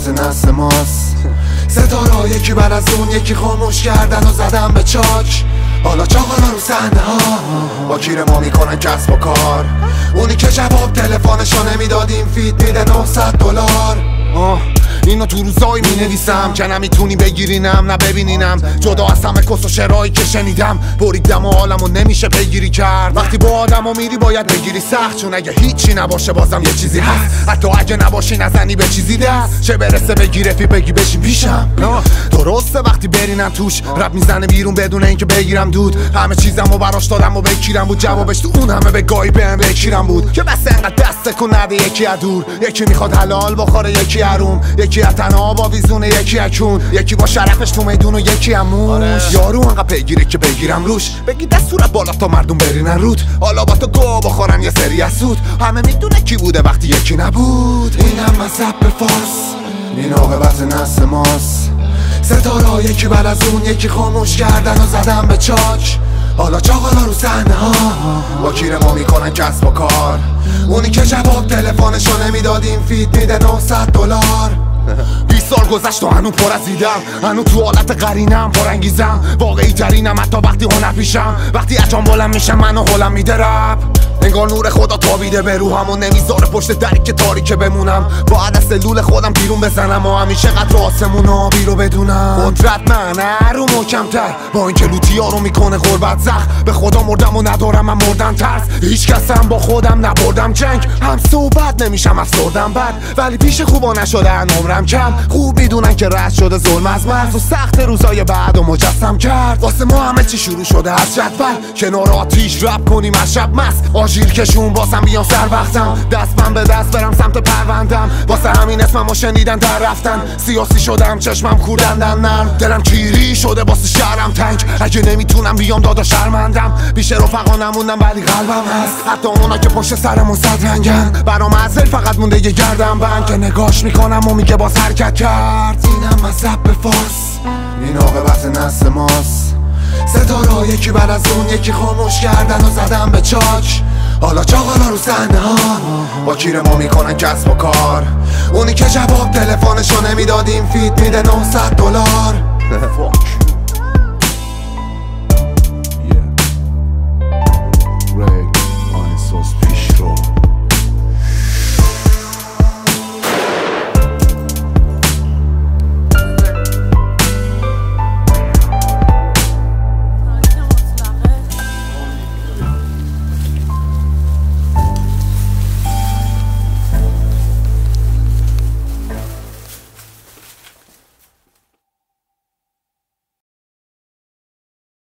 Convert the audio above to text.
عاقبت نسل ماست. ستاره یکی بعد از اون یکی خاموش کردن و زدن به چاک. حالا چاقالا رو صحنه ها با کیر ما میکنن کسب و کار. اونی که جواب تلفنشو نمیداد این فیت میده $900. اینو تو روزایی می نویسم که نمیتونی بگیرینم نه ببینینم. جدا از همه کس و شرایی که شنیدم بریدم و حالمو نمیشه پیگیری کرد. وقتی با آدمو میری باید بگیری سخت، چون اگه هیچی نباشه بازم یه چیزی هست. حتی اگه نباشی نزنی به چیزی دست، چه برسه بگی رفی بگی بشین پیشم. درسته وقتی برینم توش رب میزنه بیرون بدون اینکه بگیرم دود. همه چیزمو براش دادم و بکیرم بود، جوابش تو اون همه بگاهی بهم بکیرم بود که بس انقدر دست کن نده. یکی از دور، یکی میخواد حلال بخوره، یکی حروم، یکی از تنها با ویزونه، یکی اکون، یکی با شرفش تو میدون و یکی هموش. یارو انقدر پیگیره که بگیرم روش، بگی دست صورت بالا تا مردم برینن رود. حالا با تو گو بخورن یه سری از سود. همه میدونه کی بوده وقتی یکی نبود. اینم مذهب فارس، این عاقبت نسل ماست. ستاره یکی بعد از اون یکی خاموش کردن و زدن به چاک. حالا چاقالا رو صحنه ها با کیر ما میکنن کسب و کار. اونی که جواب تلفنشو نمیداد این فیت میده $900. 20 سال گذشت و هنو پر از دیدم، هنو تو حالت قرینم پرانگیزم. واقعی ترینم حتی وقتی هنر پیشم. وقتی اجام بلند میشم منو حولم میده رپ. انگار نور خدا تابیده به روحم و نمیذاره پشت دری که تاریکه بمونم. باید از سلول خودم بیرون بزنم و همیشه قدر آسمون آبی رو بدونم. قدرت من رو محکم‌تر با اینکه لوتیا رو میکنه غربت زخم. به خدا مردم و ندارم من مردن ترس. هیچ کسم با خودم نبردم جنگ. هم صحبت نمیشم افسردم بد، ولی پیش خوبا نشده عمرم کم. خوب میدونن که رد شده ظلم از مرز و سخت روزای بعد و مجسم کرد. واسه ما همه چی شروع شده از جدول، کنار آتیش رپ کنیم از شب مست. آژیر کشون باسم بیان سر وقتم، دست من به دست برم سمت پروندم. واسه همین اسممو شنیدن در رفتن. سیاسی شدم چشمم کوردندن نرم، دلم کیری شده واسه شهرم تنگ. اگه نمیتونم بیام دادا شرمندم، بیش رفقا نموندم ولی قلبم هست. حتی اونا که پشت سرمون صد رنگن، برام ازل فقط مونده یه گردم بند که نگاش میکنم و میگه باز حرکت کرد. اینم مذهب فارس، این عاقبت نسل ماست. ستاره یکی بعد از اون یکی خاموش کردن و زدن به چاک. حالا چاقالا رو صحنه ها با کیر ما میکنن کسب و کار. اونی که جواب تلفنشو نمیداد این فیت میده $900.